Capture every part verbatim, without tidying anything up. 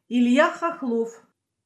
Илья Хохлов.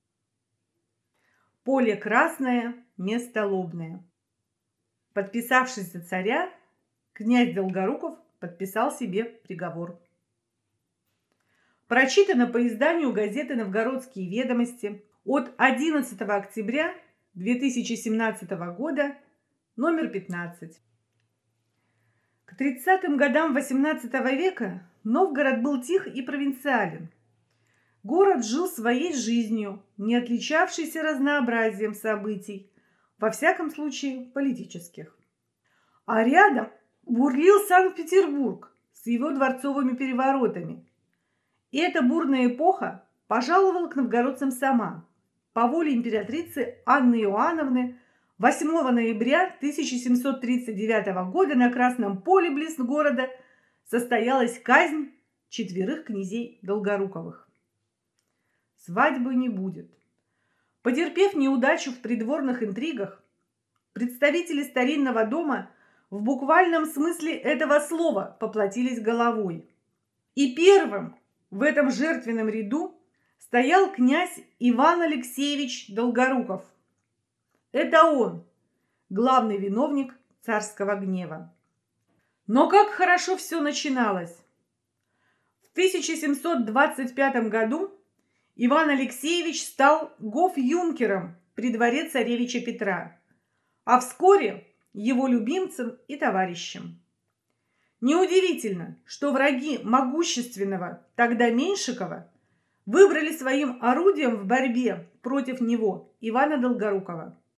Поле красное, место лобное. Подписавшись за царя, князь Долгоруков подписал себе приговор. Прочитано по изданию газеты «Новгородские ведомости» от одиннадцатого октября две тысячи семнадцатого года, номер пятнадцать. К тридцатым годам восемнадцатого века Новгород был тих и провинциален. Город жил своей жизнью, не отличавшейся разнообразием событий, во всяком случае политических. А рядом бурлил Санкт-Петербург с его дворцовыми переворотами. И эта бурная эпоха пожаловала к новгородцам сама, по воле императрицы Анны Иоанновны восьмого ноября тысяча семьсот тридцать девятого года на Красном поле близ города состоялась казнь четверых князей Долгоруковых. Свадьбы не будет. Потерпев неудачу в придворных интригах, представители старинного дома в буквальном смысле этого слова поплатились головой. И первым в этом жертвенном ряду стоял князь Иван Алексеевич Долгоруков. Это он, главный виновник царского гнева. Но как хорошо все начиналось. В тысяча семьсот двадцать пятом году Иван Алексеевич стал гоф-юнкером при дворе царевича Петра, а вскоре его любимцем и товарищем. Неудивительно, что враги могущественного тогда Меньшикова выбрали своим орудием в борьбе против него Ивана Долгорукова.